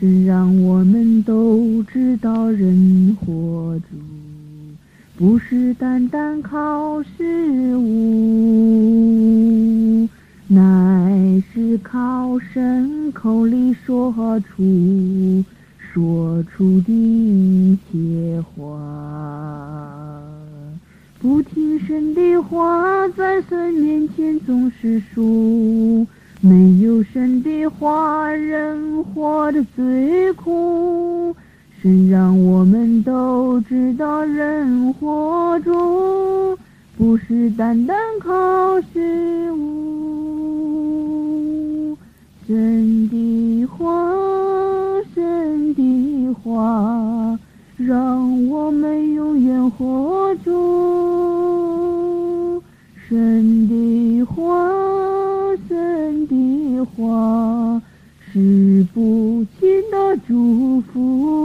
神让我们都知道人活着不是单单靠食物，乃是靠神口里说出的一切话。不听神的话，在神面前总是输。没有神的话，人活得最苦。神让我们都知道，人活着不是单单靠食物。神的话，神的话，让我们永远活着。神的话，神的话，是不尽的祝福。